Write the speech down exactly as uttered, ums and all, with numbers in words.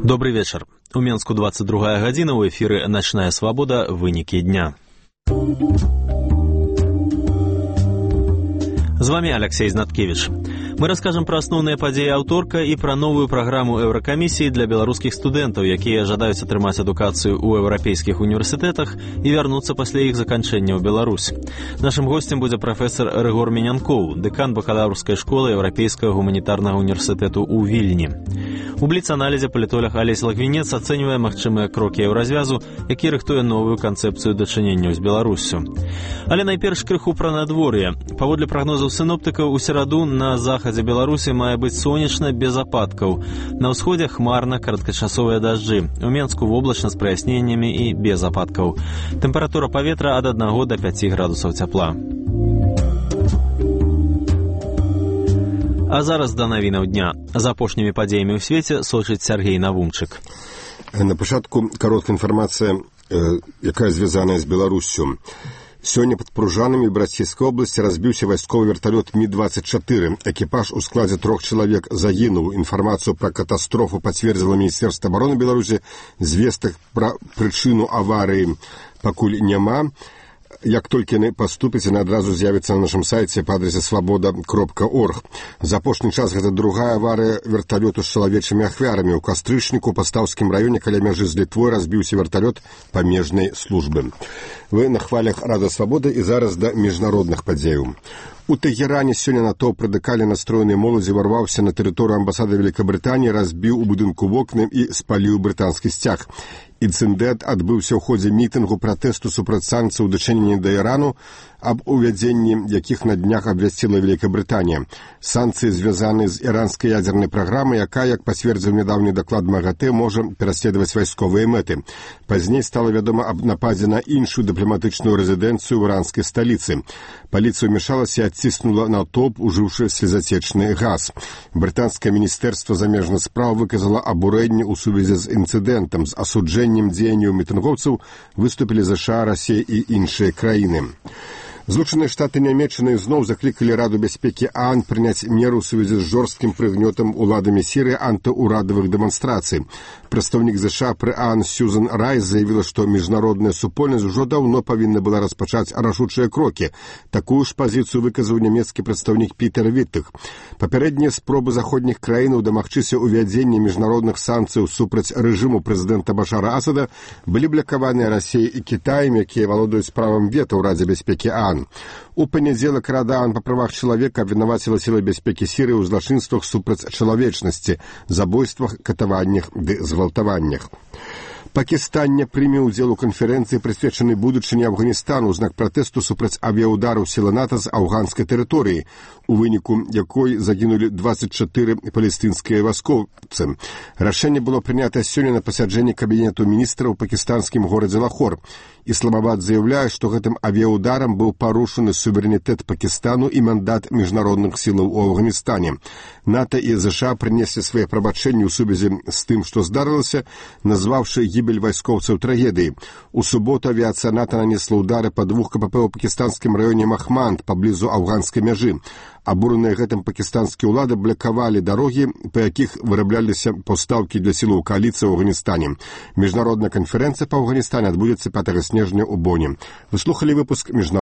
Добрый вечер. У Менску двадцать другая гадзіна, у эфіры «Ночная свобода. Вынікі дня». З вами Алексей Знаткевич. Мы расскажем про основные падзеі аўторка і пра новую праграму Еўракамісіі для беларускіх студэнтаў, якія жадаюць атрымаць адукацыю ў еўрапейскіх універсітэтах і вярнуцца пасля іх заканчэння ў Беларусь. Нашым гостем будзе прафесор Рыгор Менянкоў, дэкан бакалаўрскай школы Еўрапейскага гуманітарнага універсітэту ў Вільні. У бліц-аналізе палітолог Алесь Лагвінец ацэньвае магчымыя крокі еўразвязу, які рыхтуе новую канцэпцыю дачынення з Беларуссю. Але найперш крыху пра надвор'е. Паводле прагнозаў сіноптыкаў, у сераду на захадзе Беларусі мае быць сонечна без ападкаў. На ўсходзе хмарна, кароткачасовыя дажджы. У Менску воблачна з праясненнямі і без ападкаў. Тэмпература паветра ад аднаго да пяці градусаў цяпла. А зараз да навінаў дня. За апошнімі падзеямі ў свеце сочыць Сергей Навумчык. На пачатку кароткая інфармацыя, якая звязаная з Беларуссю. Сёння пад Пружанамі Брацківскай обласці разбіўся вайсковы верталёт Мі двадцать чатыры. Экіпаж у складзе трох чалавек загінуў. Інфармацыю пра катастрофу пацвердзіла Міністэрства абароны Беларусі. Звестак пра прычыну аварыі пакуль няма. Як толькі яны паступяць, яны адразу з'явяцца на нашым сайце па адрасе свабода кропка орг. За апошні час гэта другая аварыя верталёту з чалавечымі ахвярамі. У кастрычніку ў Пастаўскім раёне каля мяжы з Літвой разбіўся верталёт памежнай службы. Вы на хвалях Радыё Свабода і зараз да міжнародных падзеяў. У Тэгеране сёння натоўп радыкальна настроенай моладзі варваўся на тэрыторыю амбасады Вялікабрытаніі, разбіў у будынку вокны і спаліў брытанскі сцяг. Інцыдэнт адбыўся ў ходзе мітынгу пратэсту супраць санкцый у дачыненні да Ірану, аб увядзенні якіх на днях абвясціла Вялікабрытанія. Санкцыі звязаны з іранскай ядзернай праграмай, якая, як пацвердзіў нядаўні даклад МАГАТЭ, можа пераследаваць вайсковыя мэты. Пазней стала вядома аб нападзе на іншую дыпламатычную рэзідэнцыю ў іранскай сталіцы. Паліцыя ўмешалася і адціснула натоўп, ужыўшы слезацечны газ. Брытанскае міністэрства замежных спраў выказала абурэнне ў сувязі з інцыдэнтам. З асуджэннем дзеянняў мітынгоўцаў выступілі ЗША, Расія і іншыя краіны. Злучаныя Штаты Нямецчыны зноў заклікалі Раду бяспекі ААН прыняць меру ў сувязі з жорсткім прыгнётам уладамі Сірыі антыурадавых дэманстрацый. Прадстаўнік ЗША пры ААН Сьюзан Райс заявіла, што міжнародная супольнасць ужо даўно павінна была распачаць рашучыя крокі. Такую ж пазіцыю выказаў нямецкі прадстаўнік Пітер Віттых. Папярэднія спробы заходніх краінаў дамагчыся ўвядзення міжнародных санкцыяў супраць рэжыму прэзідэнта Башара Асада былі блакаваныя Расіяй і Кітаем, якія валодаюць правам вета ў Радзе бяспекі ААН. У панядзелак Рада ААН па правах чалавека абвінаваціла сілы бяспекі Сірыі ў злачынствах супраць чалавечнасці, забойствах, катаваннях ды згвалтаваннях. Пакістан не прыме ўдзел у канферэнцыі, прысвечанай будучыні Афганістану ў знак пратэсту супраць авіяўдараў сілы НАТО з афганскай тэрыторыі, у выніку якой загінулі двадцать чатыры палестынскія вайскоўцы. Рашэнне было прынята сёння на пасяджэнні кабінету міністраў у пакістанскім горадзе Лахор. Ісламабад заяўляе, што гэтым авіяўдарам быў парушаны суверэнітэт Пакістану і мандат міжнародных сілаў у Афганістане. НАТО і ЗША прынеслі свае прабачэнні ў сувязі з тым, што здарылася, назваўшы гібель вайскоўцаў трагедыі. У суботу авіацыя НАТО нанесла ўдары па двух ка пэ пэ ў пакістанскім раёне Махманд, паблізу афганскай мяжы. Абураныя гэтым пакістанскія ўлады блакавалі дарогі, па якіх вырабляліся пастаўкі для сілаў кааліцыі ў Афганістане. Міжнародная канферэнцыя па Афганістане адбудзецца пятага снежня ў Боне. Вы слухалі выпуск міжнародных